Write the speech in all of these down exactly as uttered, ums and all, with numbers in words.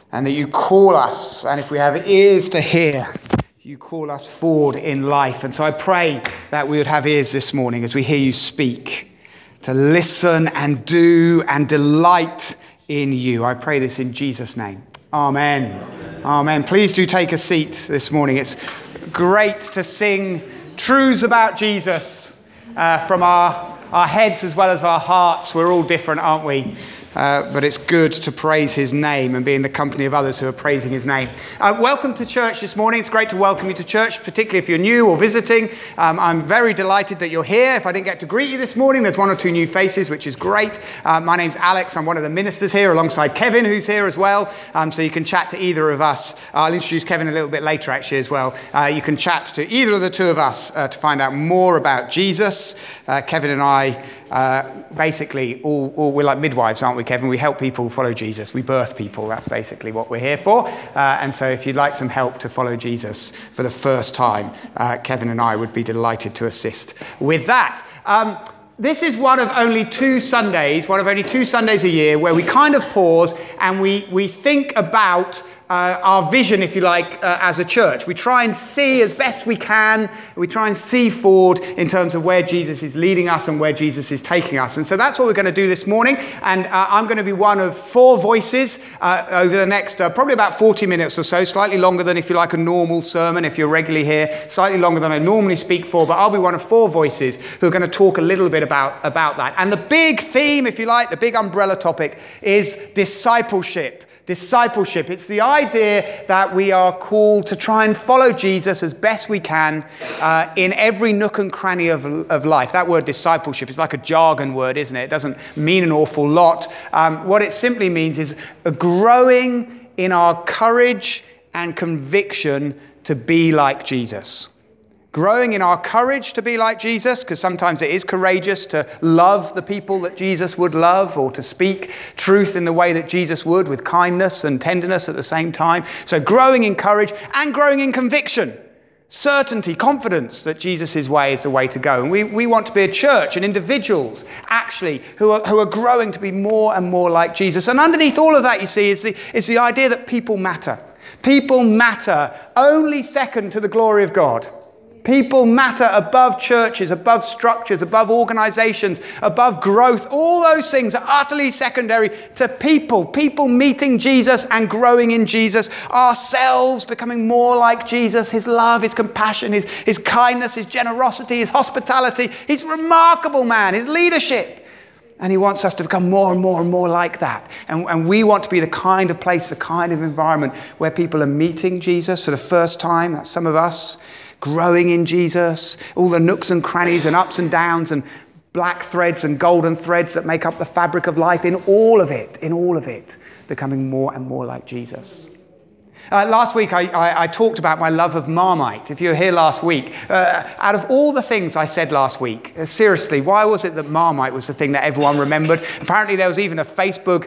and that you call us, and if we have ears to hear, you call us forward in life. And so I pray that we would have ears this morning as we hear you speak, to listen and do and delight in you. I pray this in Jesus' name. Amen. Amen. Amen. Please do take a seat this morning. It's great to sing truths about Jesus uh, from our, our heads as well as our hearts. We're all different, aren't we? Uh, but it's good to praise his name and be in the company of others who are praising his name. Uh, welcome to church this morning. It's great to welcome you to church, particularly if you're new or visiting. Um, I'm very delighted that you're here. If I didn't get to greet you this morning, there's one or two new faces, which is great. Uh, my name's Alex. I'm one of the ministers here alongside Kevin, who's here as well. Um, so you can chat to either of us. I'll introduce Kevin a little bit later, actually, as well. Uh, you can chat to either of the two of us uh, to find out more about Jesus. Uh, Kevin and I Uh, basically, all, all we're like midwives, aren't we, Kevin? We help people follow Jesus. We birth people. That's basically what we're here for. Uh, and so if you'd like some help to follow Jesus for the first time, uh, Kevin and I would be delighted to assist with that. Um, This is one of only two Sundays, one of only two Sundays a year where we kind of pause and we, we think about uh, our vision, if you like, uh, as a church. We try and see as best we can. We try and see forward in terms of where Jesus is leading us and where Jesus is taking us. And so that's what we're going to do this morning. And uh, I'm going to be one of four voices uh, over the next uh, probably about forty minutes or so, slightly longer than, if you like, a normal sermon, if you're regularly here, slightly longer than I normally speak for. But I'll be one of four voices who are going to talk a little bit about, about that. And the big theme, if you like, the big umbrella topic is discipleship. Discipleship. It's the idea that we are called to try and follow Jesus as best we can uh, in every nook and cranny of, of life. That word discipleship is like a jargon word, isn't it? It doesn't mean an awful lot. Um, what it simply means is a growing in our courage and conviction to be like Jesus. Growing in our courage to be like Jesus, because sometimes it is courageous to love the people that Jesus would love, or to speak truth in the way that Jesus would, with kindness and tenderness at the same time. So growing in courage and growing in conviction, certainty, confidence that Jesus' way is the way to go. And we, we want to be a church and individuals, actually, who are, who are growing to be more and more like Jesus. And underneath all of that, you see, is the, is the idea that people matter. People matter only second to the glory of God. People matter above churches, above structures, above organizations, above growth. All those things are utterly secondary to people. People meeting Jesus and growing in Jesus. Ourselves becoming more like Jesus. His love, his compassion, his, his kindness, his generosity, his hospitality. His remarkable man, his leadership. And he wants us to become more and more and more like that. And, and we want to be the kind of place, the kind of environment where people are meeting Jesus for the first time. That's some of us. Growing in Jesus, all the nooks and crannies and ups and downs and black threads and golden threads that make up the fabric of life, in all of it, in all of it, becoming more and more like Jesus. Uh, last week, I, I, I talked about my love of Marmite. If you were here last week, uh, out of all the things I said last week, uh, seriously, why was it that Marmite was the thing that everyone remembered? Apparently, there was even a Facebook,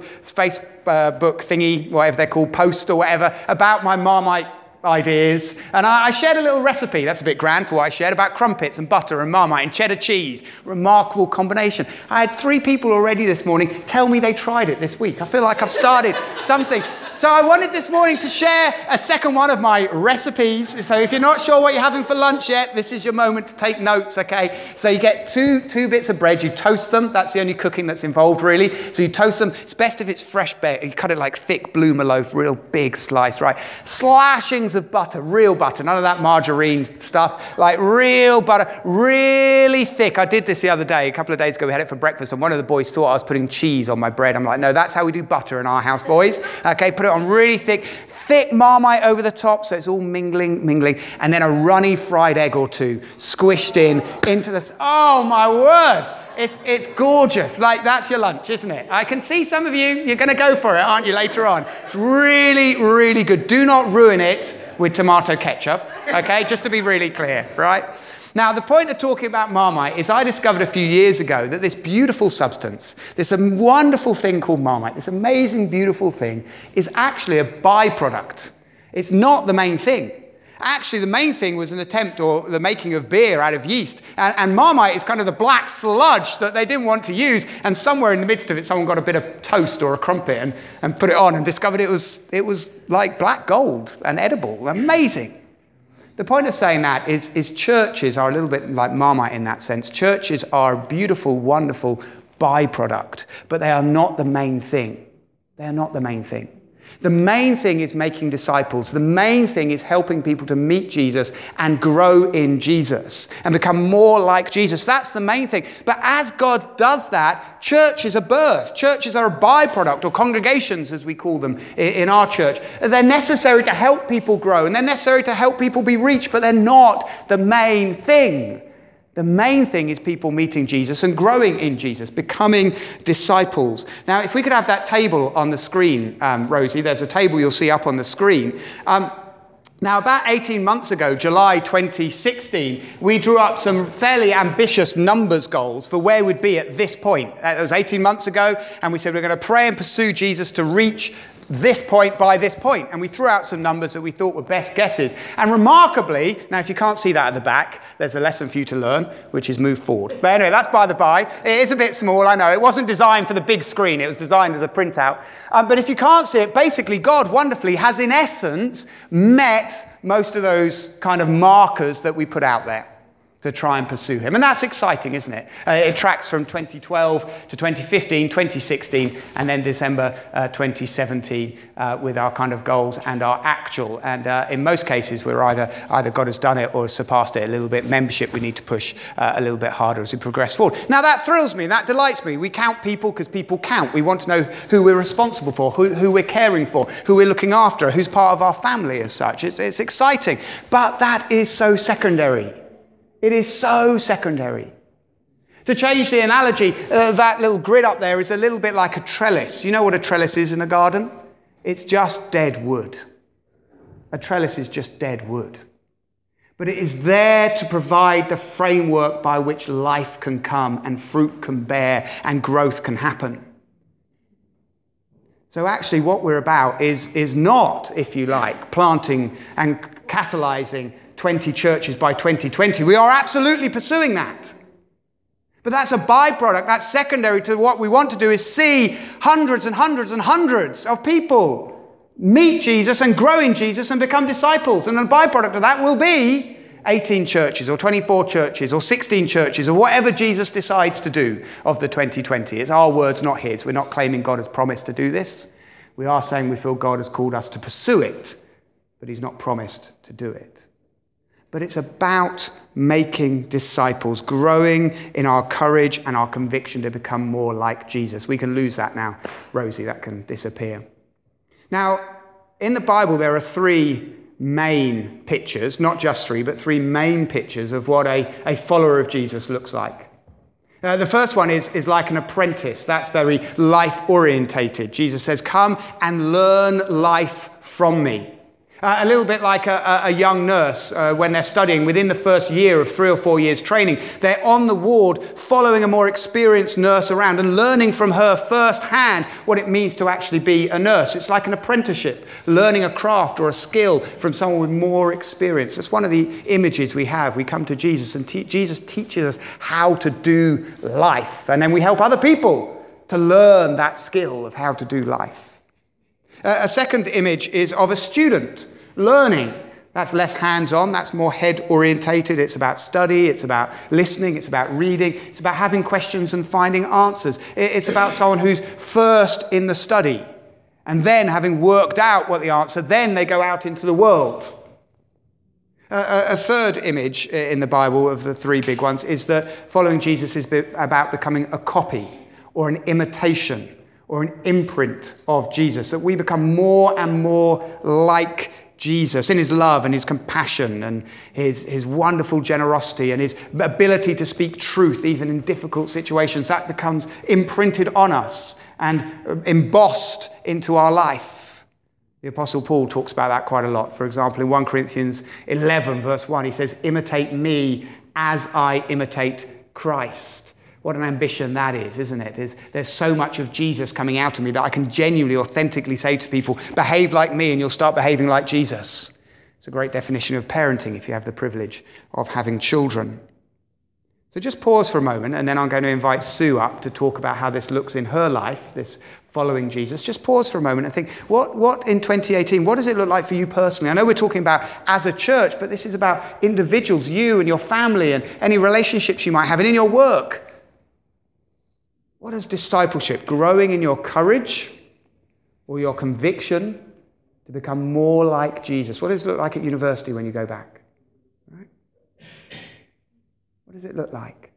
Facebook thingy, whatever they're called, post or whatever, about my Marmite ideas. And I shared a little recipe, that's a bit grand for what I shared, about crumpets and butter and Marmite and cheddar cheese. Remarkable combination. I had three people already this morning tell me they tried it this week. I feel like I've started something. So I wanted this morning to share a second one of my recipes. So if you're not sure what you're having for lunch yet, this is your moment to take notes, okay? So you get two two bits of bread, you toast them. That's the only cooking that's involved, really. So you toast them. It's best if it's fresh baked. You cut it like thick bloomer loaf, real big slice, right? Slashings of butter, real butter, none of that margarine stuff, like real butter, really thick. I did this the other day, a couple of days ago. We had it for breakfast, and one of the boys thought I was putting cheese on my bread. I'm like, no, that's how we do butter in our house, boys. Okay, put it on really thick, thick Marmite over the top, so it's all mingling, mingling, and then a runny fried egg or two squished in into this. Oh my word! It's it's gorgeous. Like, that's your lunch, isn't it? I can see some of you, you're going to go for it, aren't you, later on? It's really, really good. Do not ruin it with tomato ketchup, okay? Just to be really clear, right? Now, the point of talking about Marmite is I discovered a few years ago that this beautiful substance, this wonderful thing called Marmite, this amazing, beautiful thing, is actually a byproduct. It's not the main thing. Actually, the main thing was an attempt or the making of beer out of yeast. And, and Marmite is kind of the black sludge that they didn't want to use. And somewhere in the midst of it, someone got a bit of toast or a crumpet and, and put it on and discovered it was, it was like black gold and edible. Amazing. The point of saying that is, is churches are a little bit like Marmite in that sense. Churches are a beautiful, wonderful byproduct, but they are not the main thing. They are not the main thing. The main thing is making disciples. The main thing is helping people to meet Jesus and grow in Jesus and become more like Jesus. That's the main thing. But as God does that, churches are birthed. Churches are a byproduct, or congregations as we call them in our church. They're necessary to help people grow and they're necessary to help people be reached, but they're not the main thing. The main thing is people meeting Jesus and growing in Jesus, becoming disciples. Now, if we could have that table on the screen, um, Rosie, there's a table you'll see up on the screen. Um, now, about eighteen months ago, July twenty sixteen, we drew up some fairly ambitious numbers goals for where we'd be at this point. That was eighteen months ago, and we said we're going to pray and pursue Jesus to reach this point by this point. And we threw out some numbers that we thought were best guesses. And remarkably, now if you can't see that at the back, there's a lesson for you to learn, which is move forward. But anyway, that's by the by. It is a bit small, I know. It wasn't designed for the big screen. It was designed as a printout. Um, but if you can't see it, basically God wonderfully has in essence met most of those kind of markers that we put out there to try and pursue him. And that's exciting, isn't it? Uh, it tracks from twenty twelve to twenty fifteen, twenty sixteen, and then December uh, twenty seventeen uh, with our kind of goals and our actual. And uh, in most cases, we're either either God has done it or surpassed it a little bit. Membership, we need to push uh, a little bit harder as we progress forward. Now, that thrills me. That delights me. We count people because people count. We want to know who we're responsible for, who, who we're caring for, who we're looking after, who's part of our family as such. It's, it's exciting. But that is so secondary. It is so secondary. To change the analogy, uh, that little grid up there is a little bit like a trellis. You know what a trellis is in a garden? It's just dead wood. A trellis is just dead wood. But it is there to provide the framework by which life can come and fruit can bear and growth can happen. So actually what we're about is, is not, if you like, planting and catalyzing twenty churches by twenty twenty. We are absolutely pursuing that. But that's a byproduct, that's secondary to what we want to do is see hundreds and hundreds and hundreds of people meet Jesus and grow in Jesus and become disciples. And the byproduct of that will be eighteen churches or twenty-four churches or sixteen churches or whatever Jesus decides to do of the twenty twenty. It's our words, not his. We're not claiming God has promised to do this. We are saying we feel God has called us to pursue it, but he's not promised to do it. But it's about making disciples, growing in our courage and our conviction to become more like Jesus. We can lose that now, Rosie, that can disappear. Now, in the Bible, there are three main pictures, not just three, but three main pictures of what a, a follower of Jesus looks like. Uh, the first one is, is like an apprentice. That's very life-orientated. Jesus says, come and learn life from me. Uh, a little bit like a, a young nurse uh, when they're studying within the first year of three or four years training. They're on the ward following a more experienced nurse around and learning from her firsthand what it means to actually be a nurse. It's like an apprenticeship, learning a craft or a skill from someone with more experience. That's one of the images we have. We come to Jesus and te- Jesus teaches us how to do life. And then we help other people to learn that skill of how to do life. Uh, a second image is of a student learning. That's less hands-on, that's more head-orientated. It's about study, it's about listening, it's about reading, it's about having questions and finding answers. It's about someone who's first in the study, and then having worked out what the answer, then they go out into the world. Uh, a third image in the Bible of the three big ones is that following Jesus is about becoming a copy or an imitation or an imprint of Jesus, that we become more and more like Jesus in his love and his compassion and his, his wonderful generosity and his ability to speak truth even in difficult situations. That becomes imprinted on us and embossed into our life. The Apostle Paul talks about that quite a lot. For example, in First Corinthians eleven, verse one, he says, imitate me as I imitate Christ. What an ambition that is, isn't it? There's, there's so much of Jesus coming out of me that I can genuinely, authentically say to people, behave like me and you'll start behaving like Jesus. It's a great definition of parenting if you have the privilege of having children. So just pause for a moment, and then I'm going to invite Sue up to talk about how this looks in her life, this following Jesus. Just pause for a moment and think, what, what in twenty eighteen, what does it look like for you personally? I know we're talking about as a church, but this is about individuals, you and your family and any relationships you might have, and in your work. What is discipleship? Growing in your courage or your conviction to become more like Jesus? What does it look like at university when you go back? Right? What does it look like?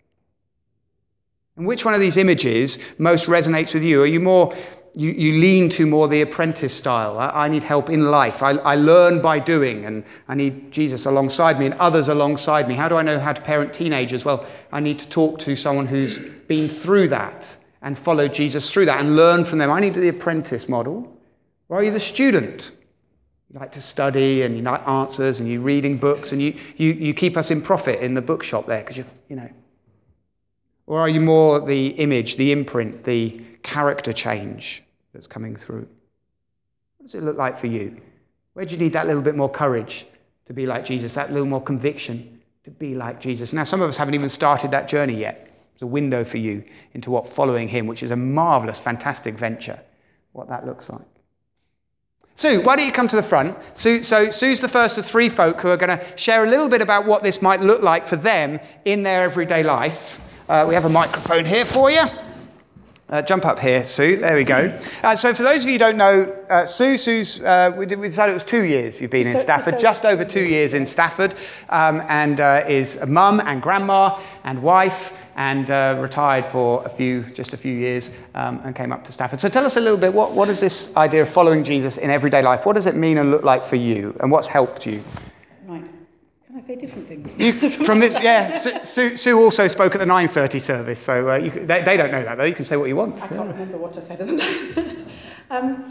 And which one of these images most resonates with you? Are you more, you, you lean to more the apprentice style? I, I need help in life. I, I learn by doing, and I need Jesus alongside me and others alongside me. How do I know how to parent teenagers? Well, I need to talk to someone who's been through that and followed Jesus through that and learn from them. I need the apprentice model. Or are you the student? You like to study and you like answers and you're reading books and you, you, you keep us in profit in the bookshop there because you you know. Or are you more the image, the imprint, the character change that's coming through? What does it look like for you? Where do you need that little bit more courage to be like Jesus, that little more conviction to be like Jesus? Now, some of us haven't even started that journey yet. It's a window for you into what following him, which is a marvellous, fantastic venture, what that looks like. Sue, why don't you come to the front? Sue, so Sue's the first of three folk who are going to share a little bit about what this might look like for them in their everyday life. Uh, we have a microphone here for you. Uh, jump up here, Sue. There we go. Uh, so for those of you who don't know, uh, Sue, Sue's, uh, we, did, we decided it was two years you've been in Stafford, just over two years in Stafford, um, and uh, is a mum and grandma and wife, and uh, retired for a few, just a few years, um, and came up to Stafford. So tell us a little bit, what, what is this idea of following Jesus in everyday life? What does it mean and look like for you, and what's helped you? Right. Can I say different things? You, from this, yeah, Sue, Sue also spoke at the nine thirty service, so uh, you, they, they don't know that, though. You can say what you want. I can't remember what I said at the nine. um,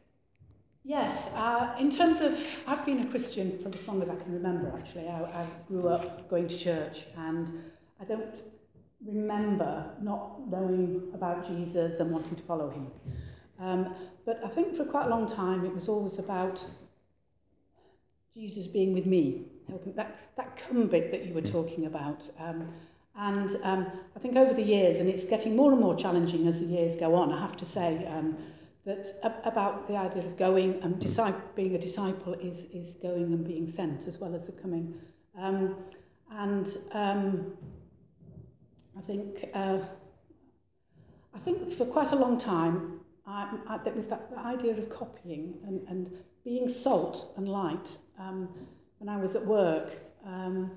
yes, uh, in terms of, I've been a Christian for as long as I can remember, actually. I, I grew up going to church, and I don't remember not knowing about Jesus and wanting to follow him. Um, but I think for quite a long time it was always about Jesus being with me, helping that, that come bit that you were talking about. Um, and um, I think over the years, and it's getting more and more challenging as the years go on, I have to say um, that a- about the idea of going and disciple, being a disciple is, is going and being sent as well as the coming. Um, and um, I think uh, I think for quite a long time, I, I, there was that idea of copying and, and being salt and light. Um, when I was at work, um,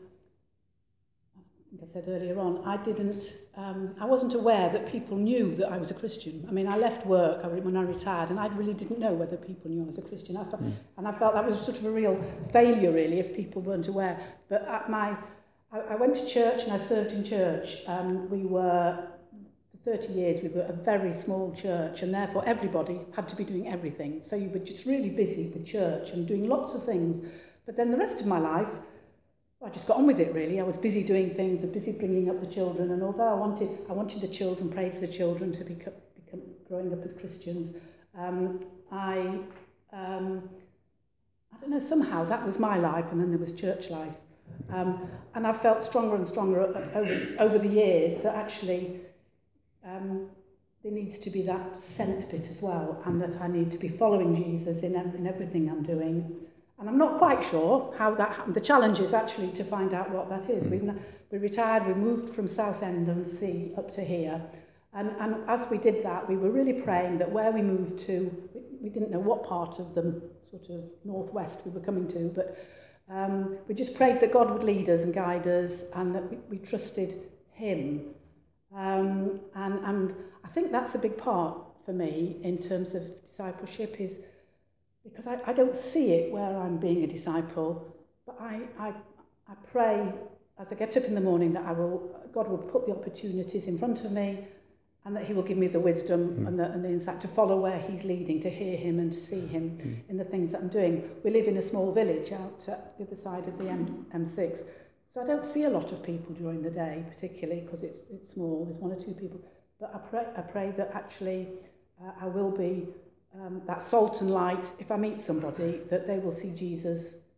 I think I said earlier on, I didn't, um, I wasn't aware that people knew that I was a Christian. I mean, I left work when I retired, and I really didn't know whether people knew I was a Christian. I felt, mm. And I felt that was sort of a real failure, really, if people weren't aware. But at my I went to church and I served in church. Um, we were, for thirty years, we were a very small church, and therefore everybody had to be doing everything. So you were just really busy with church and doing lots of things. But then the rest of my life, I just got on with it, really. I was busy doing things and busy bringing up the children. And although I wanted, I wanted the children, prayed for the children to become, become growing up as Christians, um, I, um, I don't know, somehow that was my life, and then there was church life. Um, and I've felt stronger and stronger over, over the years that actually um, there needs to be that sent bit as well, and that I need to be following Jesus in, in everything I'm doing. And I'm not quite sure how that happened. The challenge is actually to find out what that is. We've, we retired, we moved from Southend-on-Sea up to here. And, and as we did that, we were really praying that where we moved to, we, we didn't know what part of the sort of northwest we were coming to, but Um, we just prayed that God would lead us and guide us, and that we, we trusted him. Um, and, and I think that's a big part for me in terms of discipleship, is because I, I don't see it where I'm being a disciple, but I, I, I pray as I get up in the morning that I will, God will put the opportunities in front of me, and that he will give me the wisdom mm. and, the, and the insight to follow where he's leading, to hear him and to see him mm. in the things that I'm doing. We live in a small village out at the other side of the M six, so I don't see a lot of people during the day, particularly because it's it's small. There's one or two people, but I pray I pray that actually uh, I will be um, that salt and light. If I meet somebody, that they will see Jesus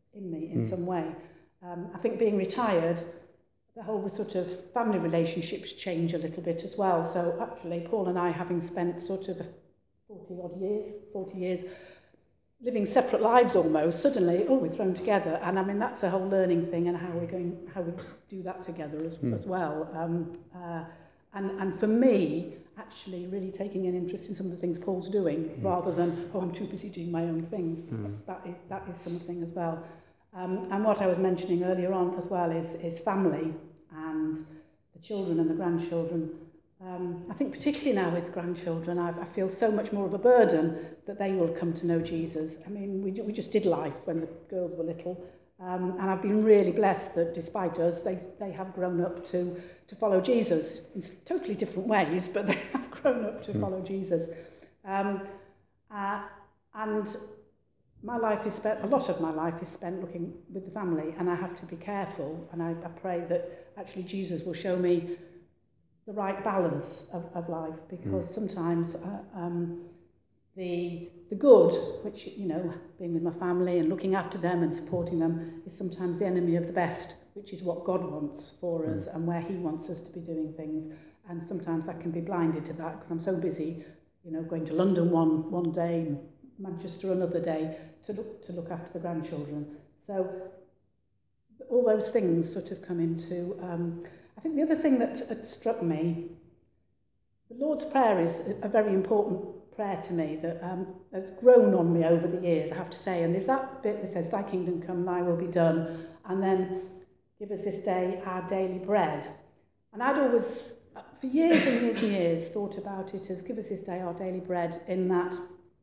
in me in mm. some way. Um, I think being retired, the whole sort of family relationships change a little bit as well. So actually, Paul and I, having spent sort of forty odd years, forty years, living separate lives almost, suddenly, oh, we're thrown together. And I mean, that's a whole learning thing, and how we're going, how we do that together as, mm. as well. Um, uh, and, and for me, actually really taking an interest in some of the things Paul's doing, mm. rather than, oh, I'm too busy doing my own things. Mm. That is that is something as well. Um, and what I was mentioning earlier on as well is, is family and the children and the grandchildren. Um, I think particularly now with grandchildren, I've, I feel so much more of a burden that they will come to know Jesus. I mean, we, we just did life when the girls were little. Um, and I've been really blessed that despite us, they, they have grown up to, to follow Jesus in totally different ways, but they have grown up to mm. follow Jesus. Um, uh, and my life is spent, a lot of my life is spent looking with the family, and I have to be careful. And I, I pray that actually Jesus will show me the right balance of, of life, because mm. sometimes uh, um, the the good, which, you know, being with my family and looking after them and supporting them, is sometimes the enemy of the best, which is what God wants for us mm. and where he wants us to be doing things. And sometimes I can be blinded to that because I'm so busy, you know, going to London one one day, and Manchester another day, to look to look after the grandchildren. So all those things sort of come into. Um, I think the other thing that had struck me, the Lord's Prayer is a very important prayer to me that um, has grown on me over the years, I have to say. And there's that bit that says, "Thy kingdom come, thy will be done," and then "Give us this day our daily bread." And I'd always, for years and years and years, thought about it as "Give us this day our daily bread," in that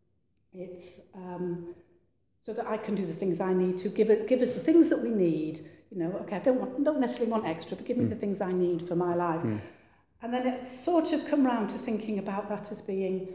it's um, so that I can do the things I need to. Give us, give us the things that we need. You know, okay, I don't want, don't necessarily want extra, but give me mm. the things I need for my life. Mm. And then it's sort of come round to thinking about that as being,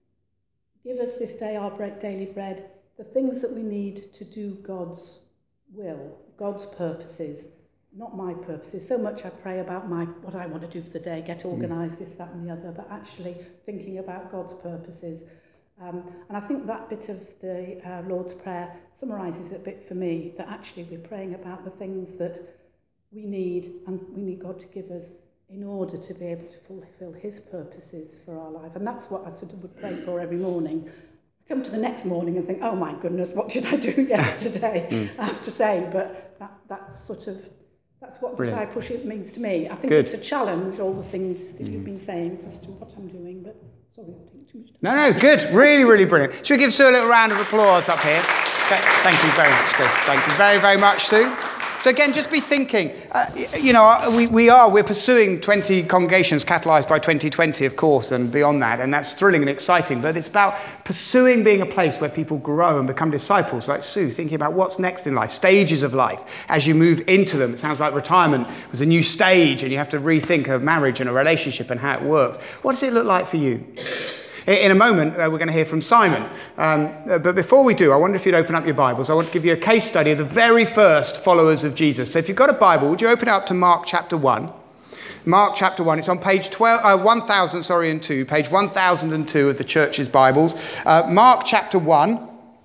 give us this day our daily bread, the things that we need to do God's will, God's purposes, not my purposes. So much I pray about my what I want to do for the day, get organised, mm. this, that and the other, but actually thinking about God's purposes. Um, and I think that bit of the uh, Lord's Prayer summarises it a bit for me, that actually we're praying about the things that we need and we need God to give us in order to be able to fulfil his purposes for our life. And that's what I sort of would pray for every morning. I come to the next morning and think, oh my goodness, what did I do yesterday? mm. I have to say, but that, that's sort of, that's what Brilliant. discipleship means to me. I think Good. it's a challenge, all the things that mm. you've been saying as to what I'm doing, but sorry, I'm taking too much time. No, no, good. Really, really brilliant. Should we give Sue a little round of applause up here? Thank you very much, Chris. Thank you very, very much, Sue. So again, just be thinking, uh, you know, we, we are, we're pursuing twenty congregations catalysed by twenty twenty, of course, and beyond that, and that's thrilling and exciting, but it's about pursuing being a place where people grow and become disciples, like Sue, thinking about what's next in life, stages of life, as you move into them. It sounds like retirement was a new stage, and you have to rethink of marriage and a relationship and how it works. What does it look like for you? In a moment, uh, we're going to hear from Simon. Um, uh, but before we do, I wonder if you'd open up your Bibles. I want to give you a case study of the very first followers of Jesus. So if you've got a Bible, would you open it up to Mark chapter one? Mark chapter one. It's on page twelve, uh, one thousand, sorry, and two, page one thousand two of the church's Bibles. Uh, Mark chapter one.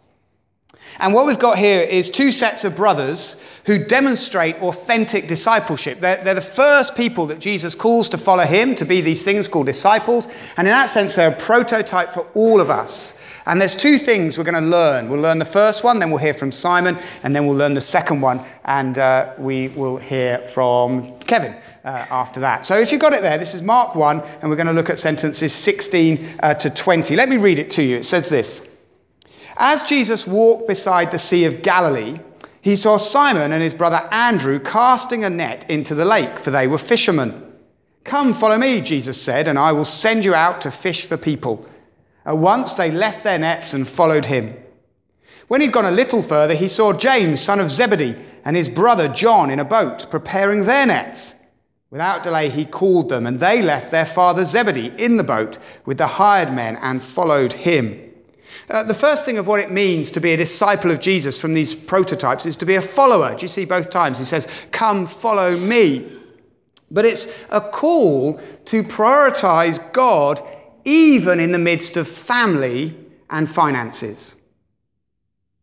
And what we've got here is two sets of brothers who demonstrate authentic discipleship. They're, they're the first people that Jesus calls to follow him, to be these things called disciples. And in that sense, they're a prototype for all of us. And there's two things we're going to learn. We'll learn the first one, then we'll hear from Simon, and then we'll learn the second one, and uh, we will hear from Kevin uh, after that. So if you've got it there, this is Mark one, and we're going to look at sentences sixteen uh, to twenty. Let me read it to you. It says this. As Jesus walked beside the Sea of Galilee, he saw Simon and his brother Andrew casting a net into the lake, for they were fishermen. "Come, follow me," Jesus said, "and I will send you out to fish for people." At once they left their nets and followed him. When he'd gone a little further, he saw James, son of Zebedee, and his brother John in a boat, preparing their nets. Without delay he called them, and they left their father Zebedee in the boat with the hired men and followed him. Uh, the first thing of what it means to be a disciple of Jesus from these prototypes is to be a follower. Do you see both times? He says, "Come, follow me." But it's a call to prioritize God even in the midst of family and finances.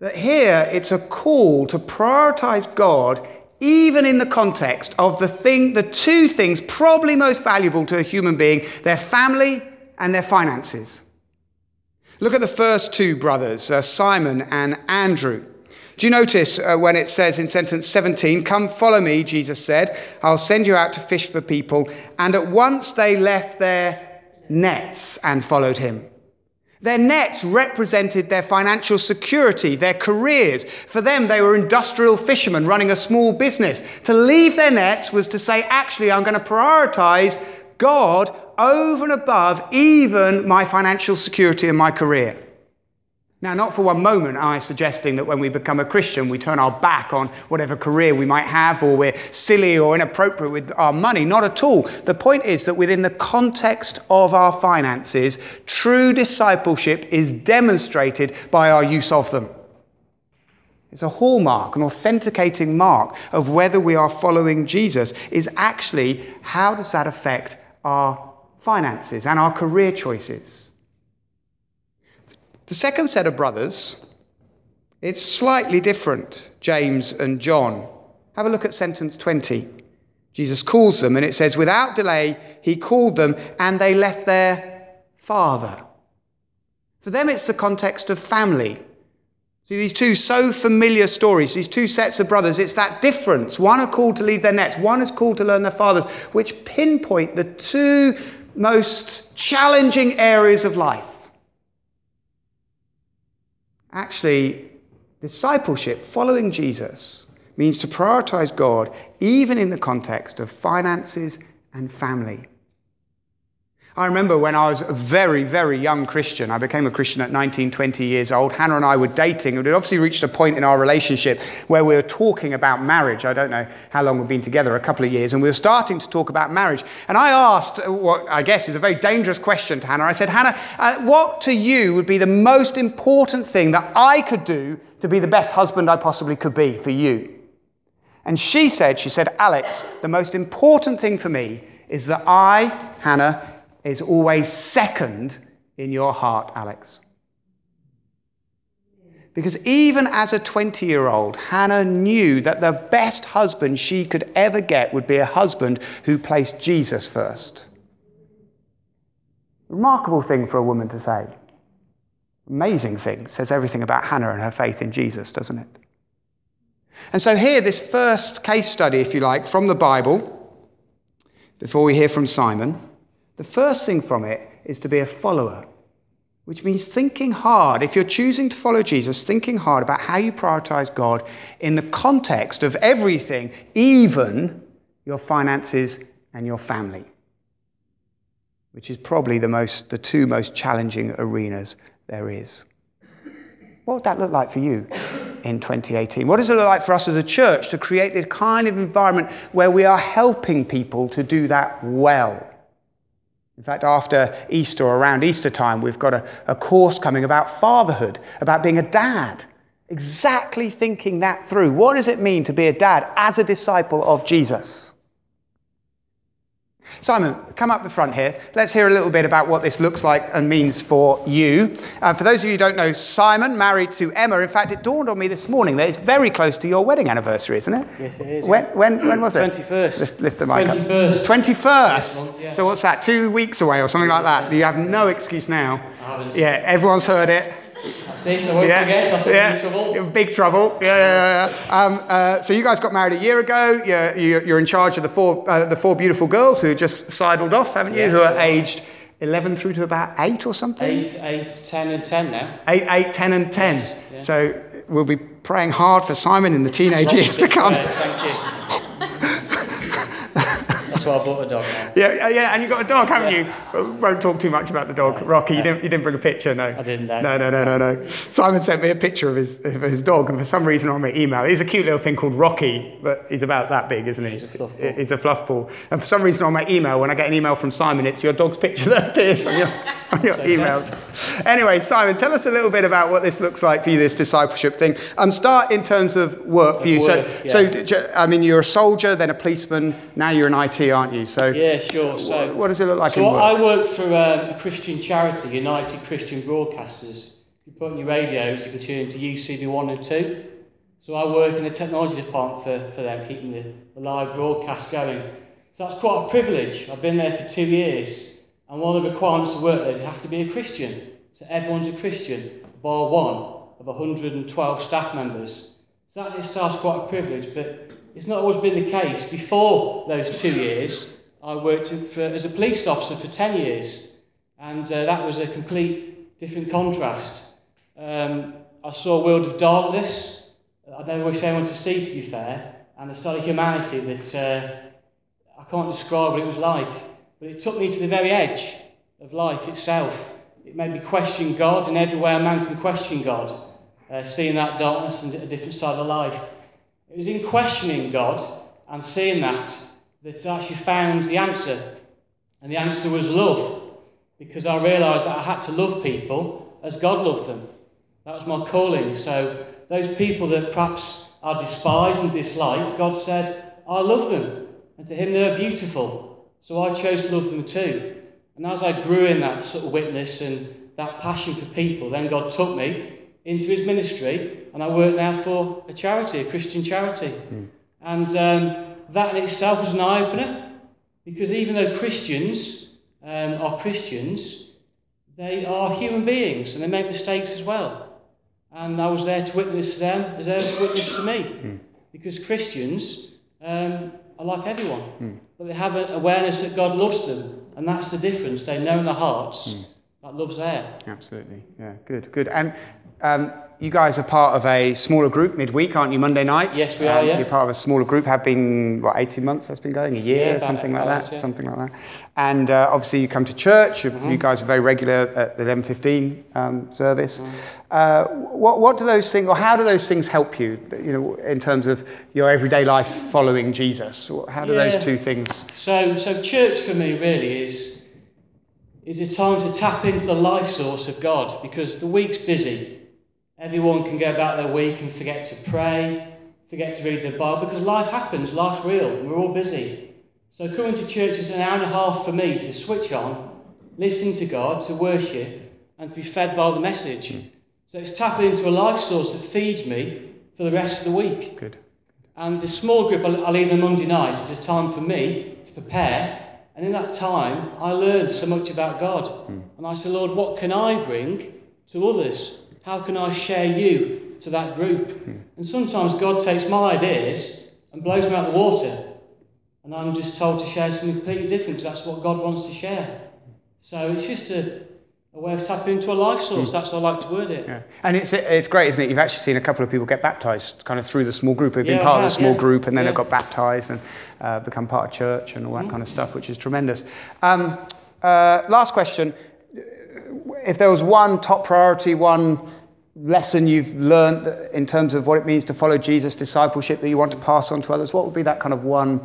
That here it's a call to prioritize God even in the context of the thing, the two things probably most valuable to a human being, their family and their finances. Look at the first two brothers, uh, Simon and Andrew. Do you notice uh, when it says in sentence seventeen, "Come follow me," Jesus said, "I'll send you out to fish for people." And at once they left their nets and followed him. Their nets represented their financial security, their careers. For them, they were industrial fishermen running a small business. To leave their nets was to say, actually, I'm going to prioritize God over and above even my financial security and my career. Now, not for one moment am I suggesting that when we become a Christian, we turn our back on whatever career we might have, or we're silly or inappropriate with our money. Not at all. The point is that within the context of our finances, true discipleship is demonstrated by our use of them. It's a hallmark, an authenticating mark of whether we are following Jesus is actually how does that affect our finances and our career choices. The second set of brothers, it's slightly different, James and John. Have a look at sentence twenty. Jesus calls them, and it says, without delay, he called them, and they left their father. For them, it's the context of family. See, these two so familiar stories, these two sets of brothers, it's that difference. One are called to leave their nets, one is called to learn their fathers, which pinpoint the two most challenging areas of life. Actually, discipleship, following Jesus, means to prioritize God even in the context of finances and family. I remember when I was a very, very young Christian, I became a Christian at nineteen, twenty years old. Hannah and I were dating, and we'd obviously reached a point in our relationship where we were talking about marriage. I don't know how long we've been together, a couple of years, and we were starting to talk about marriage. And I asked what I guess is a very dangerous question to Hannah. I said, Hannah, uh, what to you would be the most important thing that I could do to be the best husband I possibly could be for you? And she said, she said, Alex, the most important thing for me is that I, Hannah, is always second in your heart, Alex. Because even as a twenty-year-old, Hannah knew that the best husband she could ever get would be a husband who placed Jesus first. Remarkable thing for a woman to say. Amazing thing. Says everything about Hannah and her faith in Jesus, doesn't it? And so here, this first case study, if you like, from the Bible, before we hear from Simon, the first thing from it is to be a follower, which means thinking hard. If you're choosing to follow Jesus, thinking hard about how you prioritize God in the context of everything, even your finances and your family, which is probably the most, the two most challenging arenas there is. What would that look like for you in twenty eighteen? What does it look like for us as a church to create this kind of environment where we are helping people to do that well? In fact, after Easter or around Easter time, we've got a, a course coming about fatherhood, about being a dad. Exactly thinking that through. What does it mean to be a dad as a disciple of Jesus? Simon, come up the front here. Let's hear a little bit about what this looks like and means for you. Uh, for those of you who don't know, Simon, married to Emma. In fact, it dawned on me this morning that it's very close to your wedding anniversary, isn't it? Yes, it is. When when, when was it? twenty-first. Lift, lift the mic twenty-first. up. twenty-first. Month, yes. So what's that, two weeks away or something like that? You have no excuse now. I haven't. Yeah, everyone's heard it. See, so I won't Yeah, forget. I'll yeah. be in trouble. You're in big trouble. Yeah, yeah, yeah. Um, uh, so you guys got married a year ago. You're, you're, you're in charge of the four uh, the four beautiful girls who just sidled off, haven't you? Yeah, who are sure. aged eleven through to about eight or something. Eight, eight, ten, and ten now. Eight, eight, ten, and ten. Yes, yeah. So we'll be praying hard for Simon in the teenage years to come. Yes, thank you. That's why I bought a dog now. Yeah, yeah, and you've got a dog, haven't you? We won't talk too much about the dog, Rocky. You didn't, you didn't bring a picture, no? I didn't, no. No, no, no, no, no. Simon sent me a picture of his of his dog, and for some reason on my email, he's a cute little thing called Rocky, but he's about that big, isn't he? He's a fluff ball. He's a fluff ball. And for some reason on my email, when I get an email from Simon, it's your dog's picture that appears on your, on your emails. Anyway, Simon, tell us a little bit about what this looks like for you, this discipleship thing. Um, start in terms of work for you. Work, so, yeah. so, I mean, you're a soldier, then a policeman, now you're in I T, aren't you? So. Yeah, sure. So, what does it look like so in work? I work for um, a Christian charity, United Christian Broadcasters, If you put on your radios, you can tune into U C B one and two. So I work in the technology department for, for them, keeping the, the live broadcast going. So that's quite a privilege. I've been there for two years. And one of the requirements to work there is you have to be a Christian. So everyone's a Christian, bar one of one hundred twelve staff members. So that in itself is quite a privilege, but it's not always been the case. Before those two years, I worked for, as a police officer for ten years. And uh, that was a complete different contrast. Um, I saw a world of darkness. I never wish anyone to see, to be fair, and a sort of humanity that uh, I can't describe what it was like. But it took me to the very edge of life itself. It made me question God in every way a man can question God, uh, seeing that darkness and a different side of life. It was in questioning God and seeing that that I actually found the answer. And the answer was love, because I realised that I had to love people as God loved them. That was my calling. So those people that perhaps are despised and disliked, God said, I love them. And to him, they're beautiful. So I chose to love them too. And as I grew in that sort of witness and that passion for people, then God took me into his ministry. And I work now for a charity, a Christian charity. Mm. And um, that in itself was an eye-opener. Because even though Christians um, are Christians, they are human beings and they make mistakes as well. And I was there to witness to them as they were to witness to me. Mm. Because Christians um, are like everyone. Mm. But they have an awareness that God loves them. And that's the difference. They know in their hearts mm. that love's there. Absolutely. Yeah, good, good. And um, you guys are part of a smaller group midweek, aren't you, Monday night? Yes, we are, um, yeah. You're part of a smaller group. Have been, what, eighteen months that's been going? A year, yeah, something like hours, that? Yeah. Something like that. And uh, obviously you come to church. Mm-hmm. You guys are very regular at the eleven fifteen um, service. Mm-hmm. Uh, what, what do those things, or how do those things help you, you know, in terms of your everyday life following Jesus? How do yeah. those two things? So, so church for me really is, is a time to tap into the life source of God, because the week's busy. Everyone can go about their week and forget to pray, forget to read the Bible, because life happens, life's real, and we're all busy. So coming to church is an hour and a half for me to switch on, listen to God, to worship, and to be fed by the message. Mm. So it's tapping into a life source that feeds me for the rest of the week. Good. And the small group I lead on Monday night is a time for me to prepare, and in that time I learned so much about God. Mm. And I said, Lord, what can I bring to others? How can I share you to that group? Mm. And sometimes God takes my ideas and blows them out of the water. And I'm just told to share something completely different, because that's what God wants to share. So it's just a, a way of tapping into a life source. Mm. That's how I like to word it. Yeah. And it's it's great, isn't it? You've actually seen a couple of people get baptised kind of through the small group. They've been yeah, part have, of the small yeah. group, and then yeah. they've got baptised and uh, become part of church and all that mm. kind of stuff, which is tremendous. Um, uh, last question. If there was one top priority, one lesson you've learned in terms of what it means to follow Jesus, discipleship, that you want to pass on to others, what would be that kind of one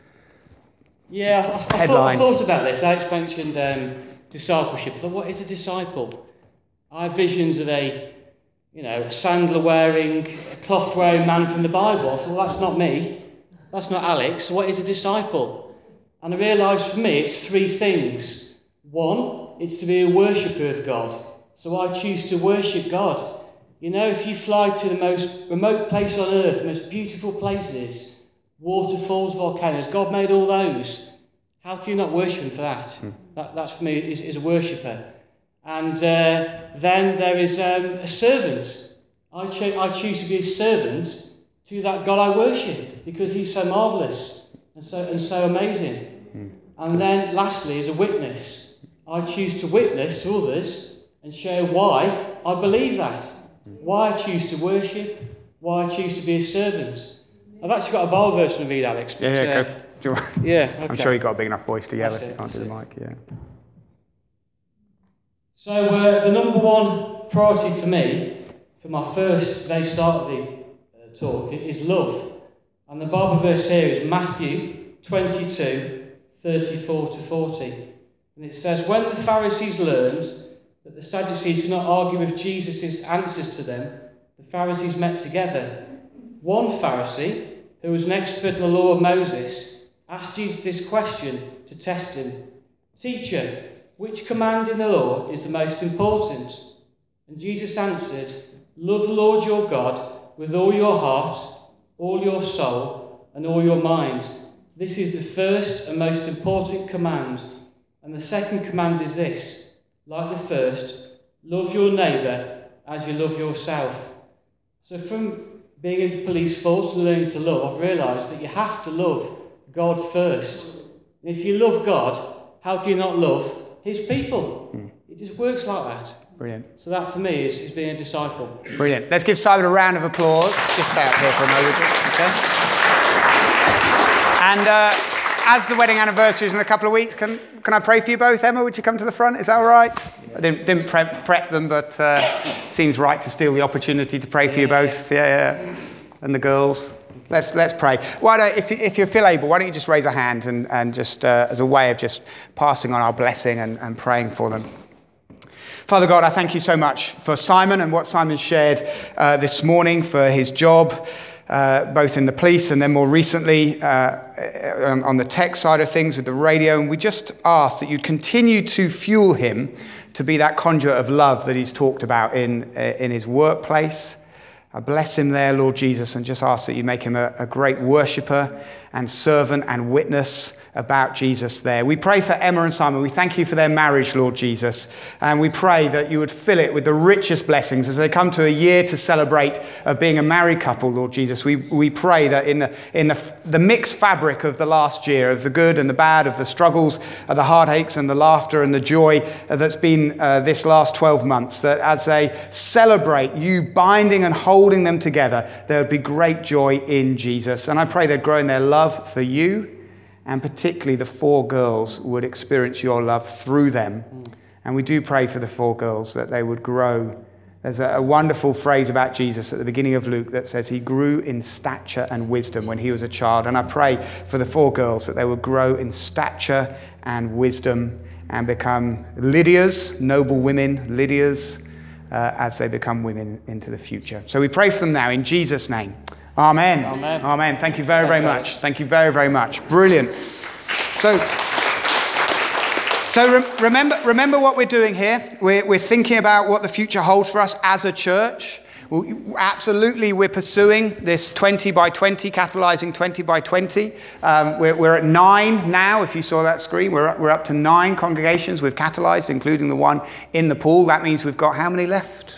yeah, I, I headline? Thought, I thought about this. Alex mentioned um, discipleship. I thought, what is a disciple? I have visions of a, you know, a sandal-wearing, a cloth-wearing man from the Bible. I thought, well, that's not me. That's not Alex. So what is a disciple? And I realised for me it's three things. One, it's to be a worshipper of God. So I choose to worship God. You know, if you fly to the most remote place on earth, the most beautiful places, waterfalls, volcanoes, God made all those. How can you not worship him for that? Mm. that that's for me, is, is a worshipper. And uh, then there is um, a servant. I, cho- I choose to be a servant to that God I worship, because he's so marvellous and so, and so amazing. Mm. And then lastly is a witness. I choose to witness to others and share why I believe that. Why I choose to worship, why I choose to be a servant. I've actually got a Bible verse to read, Alex. But, yeah, yeah, uh, go for, do you want, yeah okay. I'm sure you've got a big enough voice to yell That's if you it, can't do the it. mic. Yeah. So uh, the number one priority for me, for my first day start of the uh, talk, is love. And the Bible verse here is Matthew twenty-two, thirty-four to forty. And it says, when the Pharisees learned that the Sadducees could not argue with Jesus' answers to them, the Pharisees met together. One Pharisee, who was an expert in the law of Moses, asked Jesus this question to test him. Teacher, which command in the law is the most important? And Jesus answered, love the Lord your God with all your heart, all your soul, and all your mind. This is the first and most important command. And the second command is this, like the first, love your neighbour as you love yourself. So from being in the police force and learning to love, I've realised that you have to love God first. And if you love God, how can you not love his people? Mm. It just works like that. Brilliant. So that for me is, is being a disciple. Brilliant. Let's give Simon a round of applause. Just stay up here for a moment, okay? And uh, as the wedding anniversary is in a couple of weeks, can can I pray for you both? Emma, would you come to the front? Is that all right? Yeah. I didn't, didn't prep, prep them, but uh, seems right to steal the opportunity to pray for you both. Yeah, yeah. And the girls. Let's let's pray. Why don't, if, if you feel able, why don't you just raise a hand and, and just uh, as a way of just passing on our blessing and, and praying for them. Father God, I thank you so much for Simon and what Simon shared uh, this morning, for his job, uh, both in the police and then more recently uh, on, on the tech side of things with the radio. And we just ask that you'd continue to fuel him to be that conduit of love that he's talked about in, uh, in his workplace. I bless him there, Lord Jesus, and just ask that you make him a, a great worshipper and servant and witness about Jesus there. We pray for Emma and Simon. We thank you for their marriage, Lord Jesus. And we pray that you would fill it with the richest blessings as they come to a year to celebrate of being a married couple, Lord Jesus. We we pray that in the, in the, the mixed fabric of the last year, of the good and the bad, of the struggles, of the heartaches and the laughter and the joy that's been uh, this last twelve months, that as they celebrate you binding and holding them together, there would be great joy in Jesus. And I pray they'd grow in their love for you, and particularly the four girls would experience your love through them. Mm. And we do pray for the four girls that they would grow. There's a, a wonderful phrase about Jesus at the beginning of Luke that says he grew in stature and wisdom when he was a child. And I pray for the four girls that they would grow in stature and wisdom and become Lydias, noble women, Lydias, uh, as they become women into the future. So we pray for them now in Jesus' name. Amen. Amen. Amen. Thank you very, very much. Thank you very, very much. Brilliant. So, so re- remember, remember what we're doing here. We're, we're thinking about what the future holds for us as a church. We, absolutely, we're pursuing this twenty by twenty, catalyzing twenty by twenty. Um, we're, we're at nine now. If you saw that screen, we're up, we're up to nine congregations we've catalyzed, including the one in the pool. That means we've got how many left?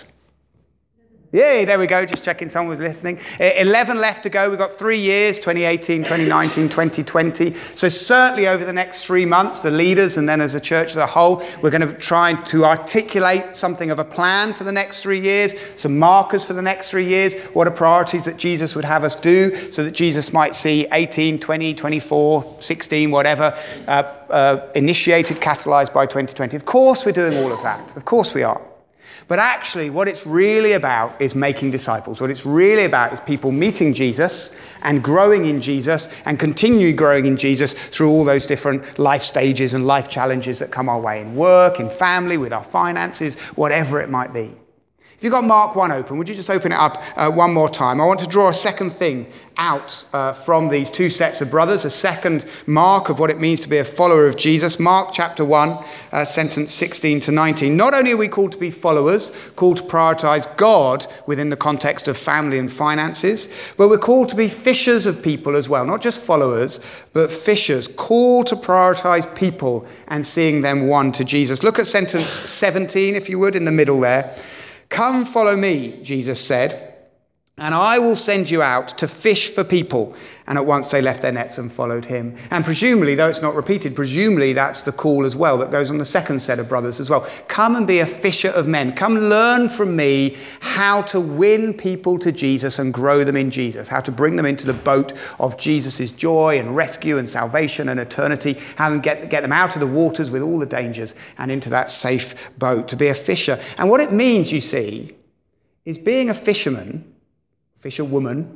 Yay, there we go, just checking someone was listening. eleven left to go. We've got three years, twenty eighteen, twenty nineteen, twenty twenty. So certainly over the next three months, the leaders and then as a church as a whole, we're going to try to articulate something of a plan for the next three years, some markers for the next three years, what are priorities that Jesus would have us do so that Jesus might see eighteen, twenty, twenty-four, sixteen, whatever, uh, uh, initiated, catalyzed by twenty twenty. Of course we're doing all of that. Of course we are. But actually, what it's really about is making disciples. What it's really about is people meeting Jesus and growing in Jesus and continuing growing in Jesus through all those different life stages and life challenges that come our way in work, in family, with our finances, whatever it might be. If you've got Mark one open, would you just open it up uh, one more time? I want to draw a second thing out uh, from these two sets of brothers, a second mark of what it means to be a follower of Jesus. Mark chapter one, uh, sentence sixteen to nineteen. Not only are we called to be followers, called to prioritize God within the context of family and finances, but we're called to be fishers of people as well. Not just followers, but fishers, called to prioritize people and seeing them won to Jesus. Look at sentence seventeen, if you would, in the middle there. Come follow me, Jesus said, and I will send you out to fish for people. And at once they left their nets and followed him. And presumably, though it's not repeated, presumably that's the call as well that goes on the second set of brothers as well. Come and be a fisher of men. Come learn from me how to win people to Jesus and grow them in Jesus. How to bring them into the boat of Jesus' joy and rescue and salvation and eternity. How to get, get them out of the waters with all the dangers and into that safe boat. To be a fisher. And what it means, you see, is being a fisherman, fisherwoman,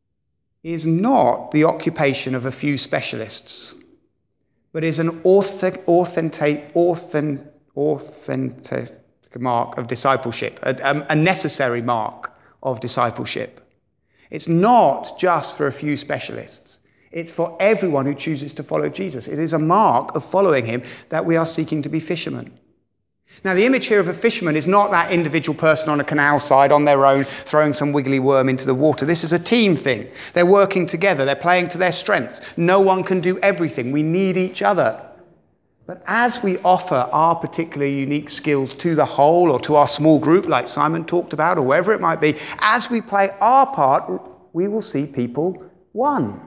is not the occupation of a few specialists, but is an authentic, authentic, authentic, authentic mark of discipleship, a, a necessary mark of discipleship. It's not just for a few specialists. It's for everyone who chooses to follow Jesus. It is a mark of following him that we are seeking to be fishermen. Now, the image here of a fisherman is not that individual person on a canal side on their own, throwing some wiggly worm into the water. This is a team thing. They're working together. They're playing to their strengths. No one can do everything. We need each other. But as we offer our particular unique skills to the whole or to our small group, like Simon talked about, or wherever it might be, as we play our part, we will see people won.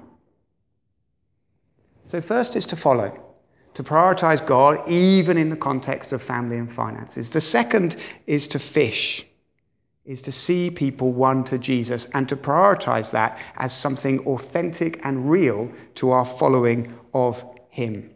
So first is to follow, to prioritize God, even in the context of family and finances. The second is to fish, is to see people won to Jesus and to prioritize that as something authentic and real to our following of him.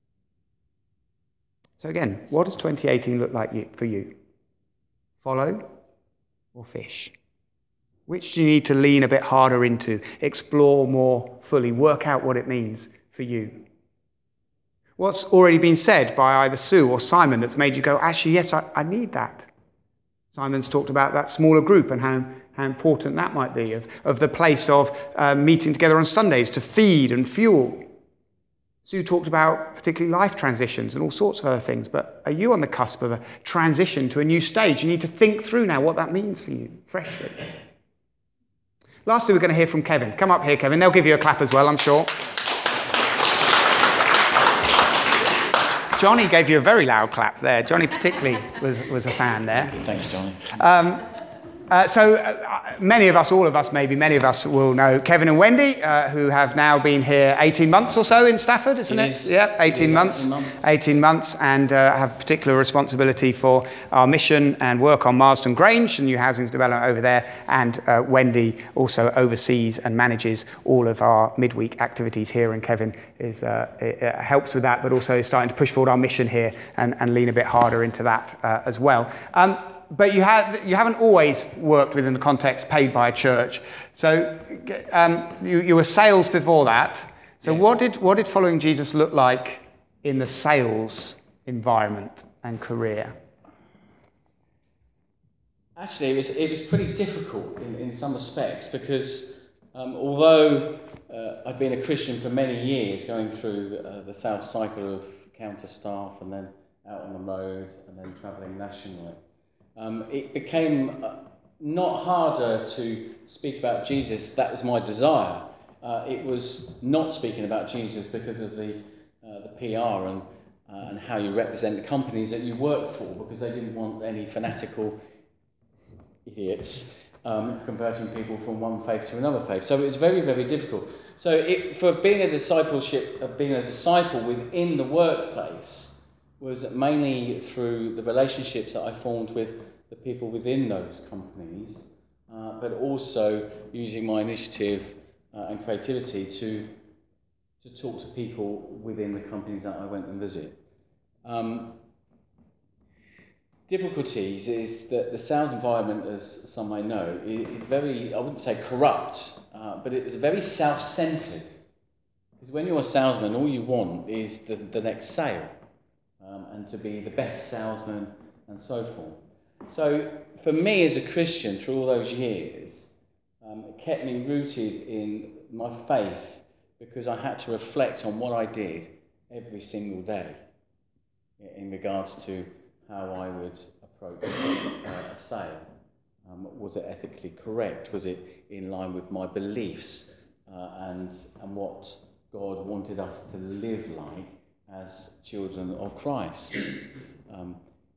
So again, what does twenty eighteen look like for you? Follow or fish? Which do you need to lean a bit harder into, explore more fully, work out what it means for you? What's already been said by either Sue or Simon that's made you go, actually, yes, I, I need that? Simon's talked about that smaller group and how, how important that might be, of, of the place of uh, meeting together on Sundays to feed and fuel. Sue talked about particularly life transitions and all sorts of other things, but are you on the cusp of a transition to a new stage? You need to think through now what that means for you, freshly. Lastly, we're going to hear from Kevin. Come up here, Kevin. They'll give you a clap as well, I'm sure. Johnny gave you a very loud clap there. Johnny particularly was, was a fan there. Thanks, Johnny. Um, uh, so uh, many of us, all of us maybe, many of us will know Kevin and Wendy, uh, who have now been here eighteen months or so in Stafford, isn't it? It is, yeah, eighteen it is months. eighteen months. eighteen months, and uh, have particular responsibility for our mission and work on Marsden Grange, the new housing development over there. And uh, Wendy also oversees and manages all of our midweek activities here, and Kevin is uh, it, it helps with that, but also is starting to push forward our mission here and, and lean a bit harder into that uh, as well. Um, But you, had, you haven't always worked within the context paid by a church. So um, you, you were sales before that. So Yes. what did what did following Jesus look like in the sales environment and career? Actually, it was it was pretty difficult in, in some respects because um, although uh, I've been a Christian for many years, going through uh, the sales cycle of counter staff and then out on the road and then travelling nationally, um, it became uh, not harder to speak about Jesus. That was my desire. Uh, it was not speaking about Jesus because of the uh, the P R and uh, and how you represent the companies that you work for, because they didn't want any fanatical idiots um, converting people from one faith to another faith. So it was very, very difficult. So it, for being a discipleship, of being a disciple within the workplace, was mainly through the relationships that I formed with the people within those companies, uh, but also using my initiative uh, and creativity to to talk to people within the companies that I went and visit. Um, difficulties is that the sales environment, as some may know, is very, I wouldn't say corrupt, uh, but it is very self-centered. Because when you're a salesman, all you want is the, the next sale, um, and to be the best salesman and so forth. So for me as a Christian, through all those years, um, it kept me rooted in my faith, because I had to reflect on what I did every single day in regards to how I would approach uh, a sale. Um, was it ethically correct? Was it in line with my beliefs uh, and and what God wanted us to live like as children of Christ? Um,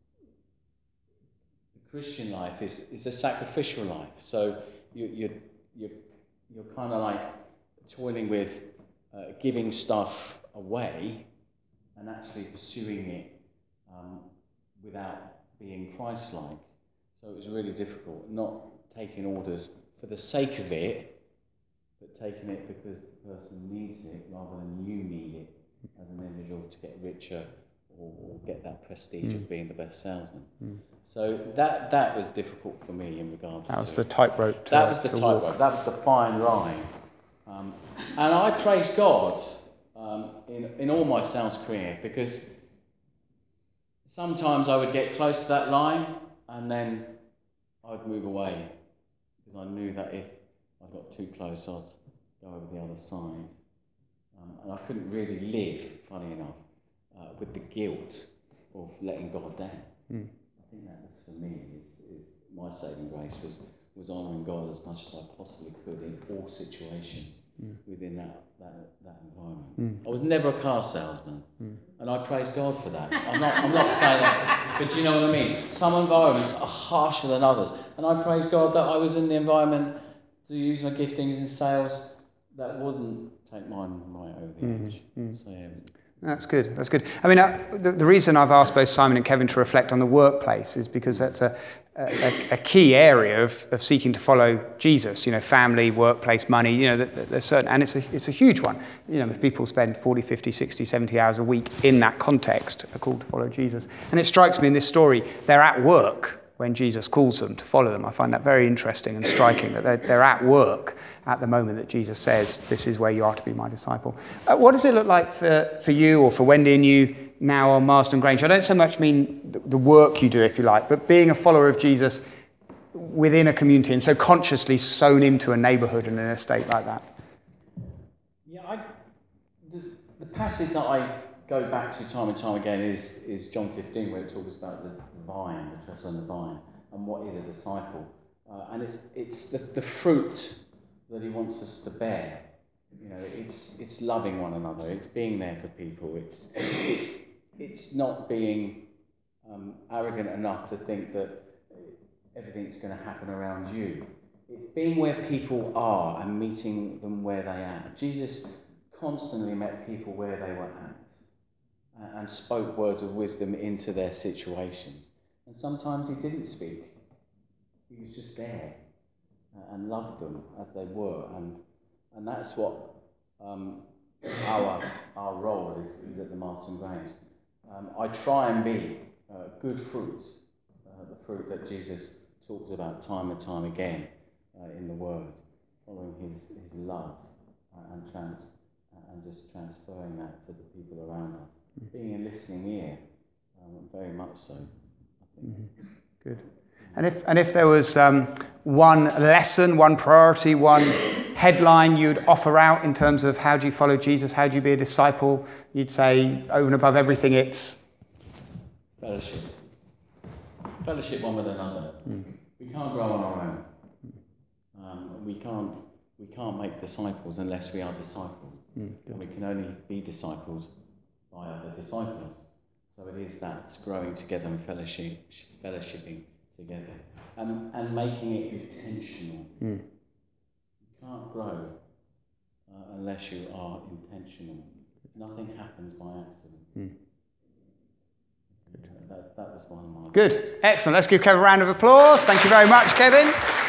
the Christian life is, is a sacrificial life. So you, you, you, you're kind of like toiling with uh, giving stuff away and actually pursuing it um, without being Christ-like. So it was really difficult, not taking orders for the sake of it, but taking it because the person needs it rather than you need it as an individual to get richer or, or get that prestige mm. of being the best salesman. Mm. So that that was difficult for me in regards to... That was the tightrope. That was the tightrope. That was the fine line. Um, and I praise God um, in, in all my sales career, because sometimes I would get close to that line and then I'd move away, because I knew that if I got too close, I'd go over the other side. Um, and I couldn't really live, funny enough, uh, with the guilt of letting God down. Mm. I think that was for me, is, is my saving grace was, was honouring God as much as I possibly could in all situations mm. within that, that, that environment. Mm. I was never a car salesman, mm. and I praise God for that. I'm not, I'm not saying that, but do you know what I mean? Some environments are harsher than others, and I praise God that I was in the environment to use my giftings in sales that wouldn't take mine right over the mm. edge. Mm. So, yeah, it was, That's good. That's good. I mean, uh, the, the reason I've asked both Simon and Kevin to reflect on the workplace is because that's a, a, a key area of, of seeking to follow Jesus. You know, family, workplace, money. You know, there's certain, and it's a it's a huge one. You know, people spend forty, fifty, sixty, seventy hours a week in that context, are called to follow Jesus. And it strikes me in this story, they're at work when Jesus calls them to follow them. I find that very interesting and striking, that they're, they're at work at the moment that Jesus says, this is where you are to be my disciple. Uh, what does it look like for, for you or for Wendy and you now on Marston Grange? I don't so much mean the, the work you do, if you like, but being a follower of Jesus within a community and so consciously sewn into a neighbourhood and an estate like that. Yeah, I, the, the passage that I go back to time and time again is, is John fifteen, where it talks about the vine, the trust on the vine, and what is a disciple. Uh, and it's it's the, the fruit that he wants us to bear. You know, it's it's loving one another. It's being there for people. It's it's it's not being um, arrogant enough to think that everything's going to happen around you. It's being where people are and meeting them where they are. Jesus constantly met people where they were at uh, and spoke words of wisdom into their situations. And sometimes he didn't speak. He was just there uh, and loved them as they were. And and that's what um, our our role is, is at the Marston Grange. Um, I try and be uh, good fruit, uh, the fruit that Jesus talks about time and time again uh, in the Word, following his, his love uh, and trans uh, and just transferring that to the people around us. Being a listening ear, um, very much so. Mm-hmm. Good. And if and if there was um, one lesson, one priority, one headline you'd offer out in terms of how do you follow Jesus, how do you be a disciple, you'd say over and above everything it's fellowship. Fellowship one with another. Mm. We can't grow on our own. Um, we can't we can't make disciples unless we are discipled. Mm, and we can only be discipled by other disciples. So it is that growing together and fellowship, fellowshipping together, and and making it intentional. Mm. You can't grow uh, unless you are intentional. Nothing happens by accident. Mm. That, that was one of my... Good, excellent. Let's give Kevin a round of applause. Thank you very much, Kevin.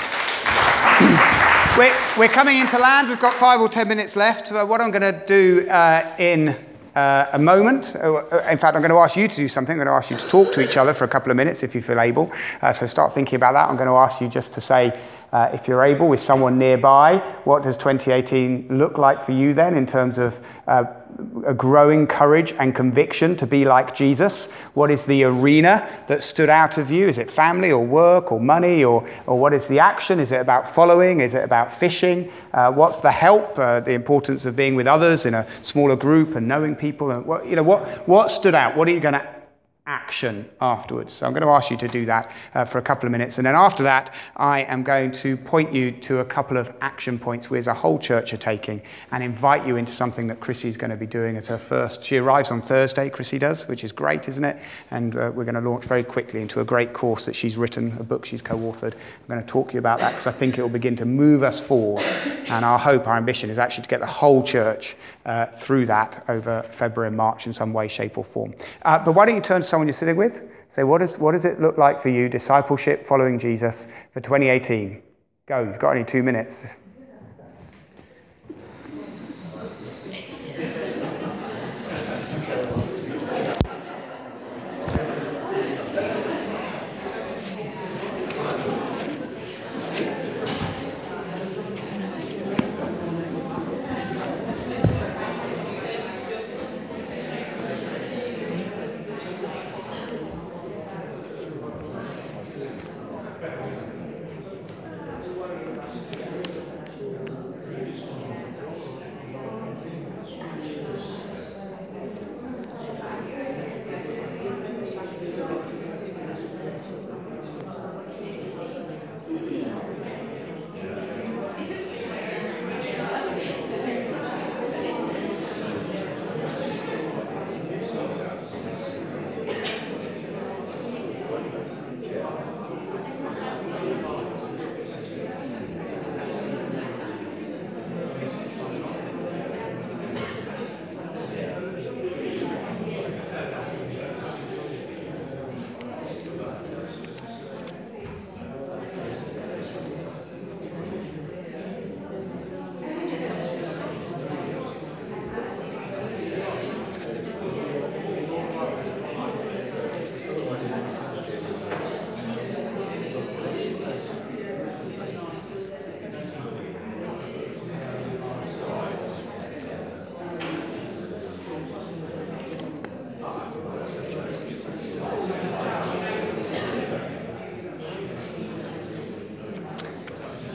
we're, we're coming into land. We've got five or ten minutes left. Uh, what I'm going to do uh, in uh, a moment, uh, in fact, I'm going to ask you to do something. I'm going to ask you to talk to each other for a couple of minutes if you feel able. Uh, so start thinking about that. I'm going to ask you just to say, uh, if you're able, with someone nearby, what does twenty eighteen look like for you then in terms of uh, a growing courage and conviction to be like Jesus? What is the arena that stood out of you? Is it family or work or money, or or what is the action? Is it about following? Is it about fishing? Uh, what's the help? Uh, the importance of being with others in a smaller group and knowing people. And what you know, what what stood out? What are you going to action afterwards? So I'm going to ask you to do that uh, for a couple of minutes, and then after that I am going to point you to a couple of action points we as a whole church are taking and invite you into something that Chrissy's going to be doing as her first. She arrives on Thursday, Chrissy does, which is great, isn't it? And uh, we're going to launch very quickly into a great course that she's written, a book she's co-authored. I'm going to talk to you about that because I think it will begin to move us forward, and our hope, our ambition is actually to get the whole church uh, through that over February and March in some way, shape or form. Uh, but why don't you turn to someone you're sitting with? Say, what, is, what does it look like for you, discipleship, following Jesus, for twenty eighteen? Go, you've got only two minutes.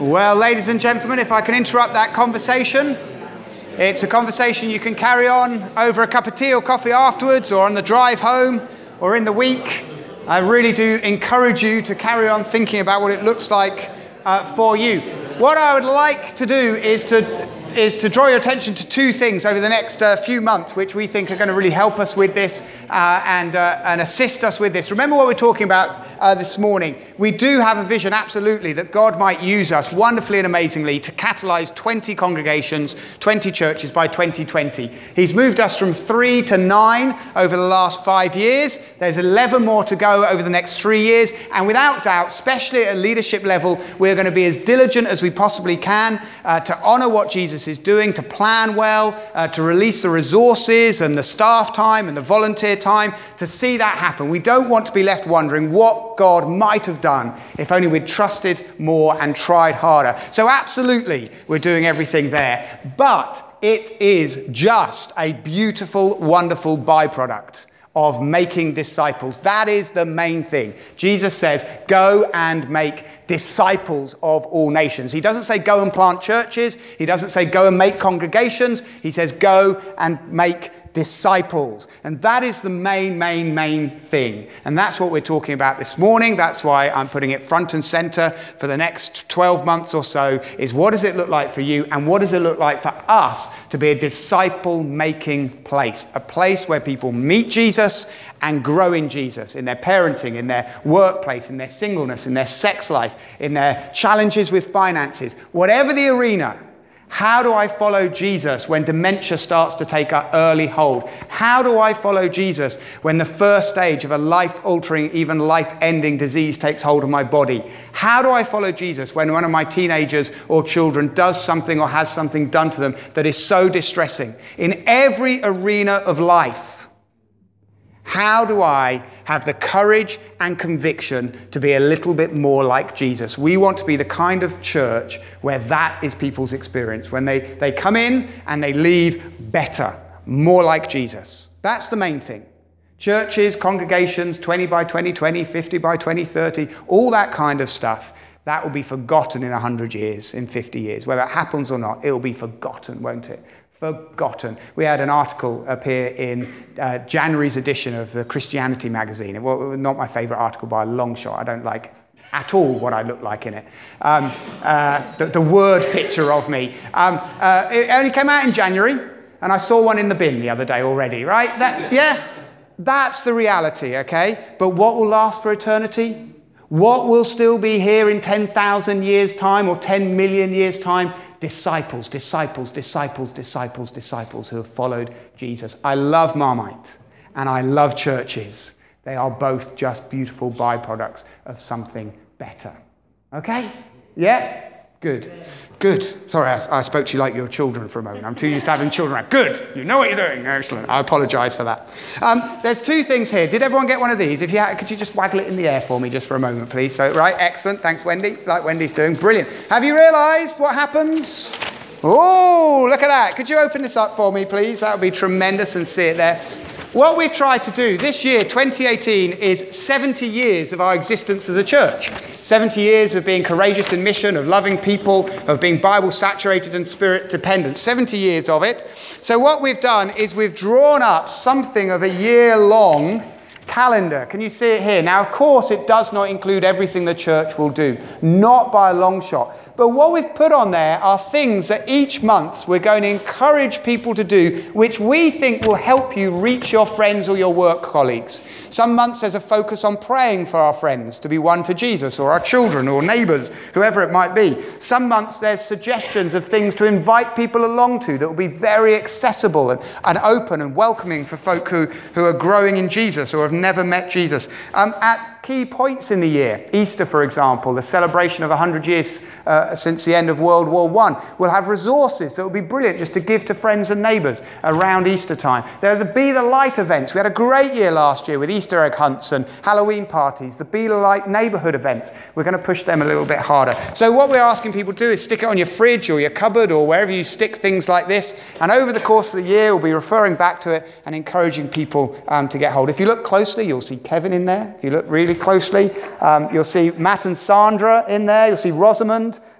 Well, ladies and gentlemen, if I can interrupt that conversation, it's a conversation you can carry on over a cup of tea or coffee afterwards, or on the drive home, or in the week. I really do encourage you to carry on thinking about what it looks like uh, for you. What I would like to do is to is to draw your attention to two things over the next uh, few months, which we think are going to really help us with this uh, and uh, and assist us with this. Remember what we're talking about uh, this morning. We do have a vision, absolutely, that God might use us wonderfully and amazingly to catalyze twenty congregations, twenty churches by twenty twenty. He's moved us from three to nine over the last five years. There's eleven more to go over the next three years. And without doubt, especially at a leadership level, we're going to be as diligent as we possibly can uh, to honor what Jesus is doing, to plan well, uh, to release the resources and the staff time and the volunteer time to see that happen. We don't want to be left wondering what God might have done if only we'd trusted more and tried harder. So absolutely, we're doing everything there. But it is just a beautiful, wonderful byproduct of making disciples. That is the main thing. Jesus says, go and make disciples of all nations. He doesn't say go and plant churches. He doesn't say go and make congregations. He says go and make disciples. And that is the main, main, main thing. And that's what we're talking about this morning. That's why I'm putting it front and center for the next twelve months or so, is what does it look like for you, and what does it look like for us to be a disciple-making place, a place where people meet Jesus and grow in Jesus, in their parenting, in their workplace, in their singleness, in their sex life, in their challenges with finances, whatever the arena. How do I follow Jesus when dementia starts to take an early hold? How do I follow Jesus when the first stage of a life-altering, even life-ending disease takes hold of my body? How do I follow Jesus when one of my teenagers or children does something or has something done to them that is so distressing? In every arena of life, how do I have the courage and conviction to be a little bit more like Jesus? We want to be the kind of church where that is people's experience. When they, they come in and they leave better, more like Jesus. That's the main thing. Churches, congregations, twenty by twenty twenty, fifty by twenty thirty, all that kind of stuff, that will be forgotten in one hundred years, in fifty years. Whether it happens or not, it will be forgotten, won't it? Forgotten. We had an article appear in uh, January's edition of the Christianity magazine. It was not my favourite article by a long shot. I don't like at all what I look like in it. Um, uh, the, the word picture of me. Um, uh, it only came out in January, and I saw one in the bin the other day already, right? That, yeah, that's the reality, okay? But what will last for eternity? What will still be here in ten thousand years' time or ten million years' time? Disciples, disciples, disciples, disciples, disciples who have followed Jesus. I love Marmite and I love churches. They are both just beautiful byproducts of something better. Okay? Yeah? Good. Good. Sorry, I, I spoke to you like your children for a moment. I'm too used to having children. Good. You know what you're doing. Excellent. I apologise for that. Um, there's two things here. Did everyone get one of these? If you had, could you just waggle it in the air for me just for a moment, please? So, right. Excellent. Thanks, Wendy. Like Wendy's doing. Brilliant. Have you realised what happens? Oh, look at that. Could you open this up for me, please? That would be tremendous, and see it there. What we've tried to do this year, twenty eighteen, is seventy years of our existence as a church. seventy years of being courageous in mission, of loving people, of being Bible saturated and spirit dependent. seventy years of it. So what we've done is we've drawn up something of a year long calendar. Can you see it here? Now, of course, it does not include everything the church will do. Not by a long shot. But what we've put on there are things that each month we're going to encourage people to do, which we think will help you reach your friends or your work colleagues. Some months there's a focus on praying for our friends to be won to Jesus, or our children or neighbours, whoever it might be. Some months there's suggestions of things to invite people along to that will be very accessible and, and open and welcoming for folk who, who are growing in Jesus or have never met Jesus. Um, at key points in the year, Easter, for example, the celebration of one hundred years uh, since the end of World War One, we'll have resources that will be brilliant just to give to friends and neighbours around Easter time. There's the Be the Light events. We had a great year last year with Easter egg hunts and Halloween parties. The Be the Light neighbourhood events, we're going to push them a little bit harder. So what we're asking people to do is stick it on your fridge or your cupboard or wherever you stick things like this, and over the course of the year we'll be referring back to it and encouraging people um, to get hold. If you look closely, you'll see Kevin in there. If you look really closely, um, you'll see Matt and Sandra in there. You'll see Rosamond.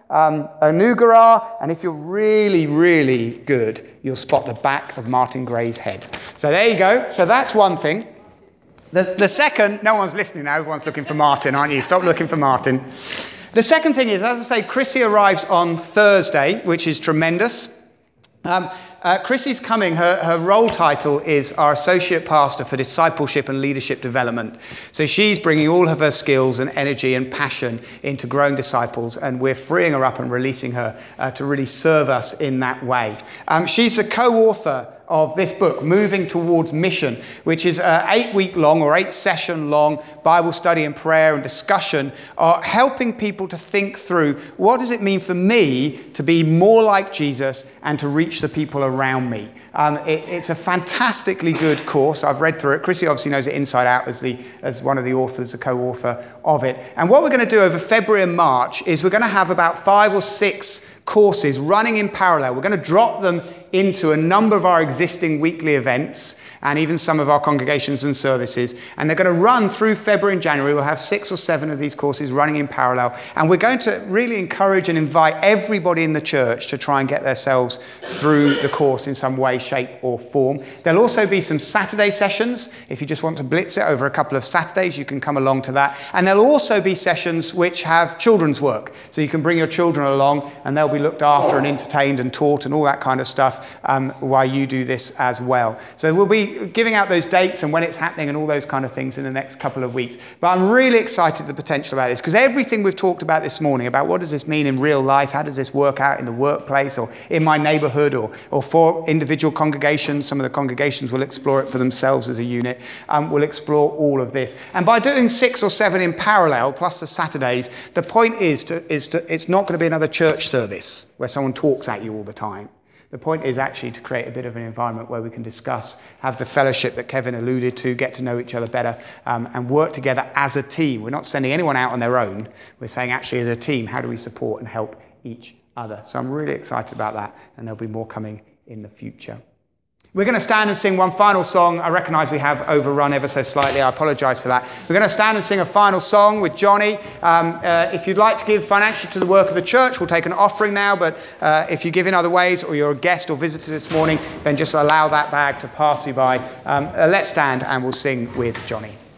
um, Onugara, and if you're really, really good, you'll spot the back of Martin Gray's head. So there you go. So that's one thing. The, the second, no one's listening now, everyone's looking for Martin, aren't you? Stop looking for Martin. The second thing is, as I say, Chrissy arrives on Thursday, which is tremendous. Um, uh, Chrissy's coming, her, her role title is our Associate Pastor for Discipleship and Leadership Development. So she's bringing all of her skills and energy and passion into growing disciples, and we're freeing her up and releasing her uh, to really serve us in that way. Um, she's a co-author of this book, Moving Towards Mission, which is an eight-week-long or eight-session-long Bible study and prayer and discussion, uh, helping people to think through what does it mean for me to be more like Jesus and to reach the people around me. Um, it, it's a fantastically good course. I've read through it. Chrissy obviously knows it inside out as the as one of the authors, the co-author of it. And what we're going to do over February and March is we're going to have about five or six courses running in parallel. We're going to drop them into a number of our existing weekly events and even some of our congregations and services. And they're going to run through February and January. We'll have six or seven of these courses running in parallel. And we're going to really encourage and invite everybody in the church to try and get themselves through the course in some way, shape or form. There'll also be some Saturday sessions. If you just want to blitz it over a couple of Saturdays, you can come along to that. And there'll also be sessions which have children's work. So you can bring your children along and they'll be looked after and entertained and taught and all that kind of stuff um, while you do this as well. So we'll be giving out those dates and when it's happening and all those kind of things in the next couple of weeks. But I'm really excited the potential about this, because everything we've talked about this morning about what does this mean in real life, how does this work out in the workplace or in my neighborhood or, or for individual congregations, some of the congregations will explore it for themselves as a unit, um, we'll explore all of this. And by doing six or seven in parallel, plus the Saturdays, the point is, to, is to, it's not going to be another church service where someone talks at you all the time. The point is actually to create a bit of an environment where we can discuss, have the fellowship that Kevin alluded to, get to know each other better, um, and work together as a team. We're not sending anyone out on their own. We're saying actually as a team, how do we support and help each other? So I'm really excited about that, and there'll be more coming in the future. We're going to stand and sing one final song. I recognise we have overrun ever so slightly. I apologise for that. We're going to stand and sing a final song with Johnny. Um, uh, if you'd like to give financially to the work of the church, we'll take an offering now. But uh, if you give in other ways or you're a guest or visitor this morning, then just allow that bag to pass you by. Um, uh, let's stand and we'll sing with Johnny.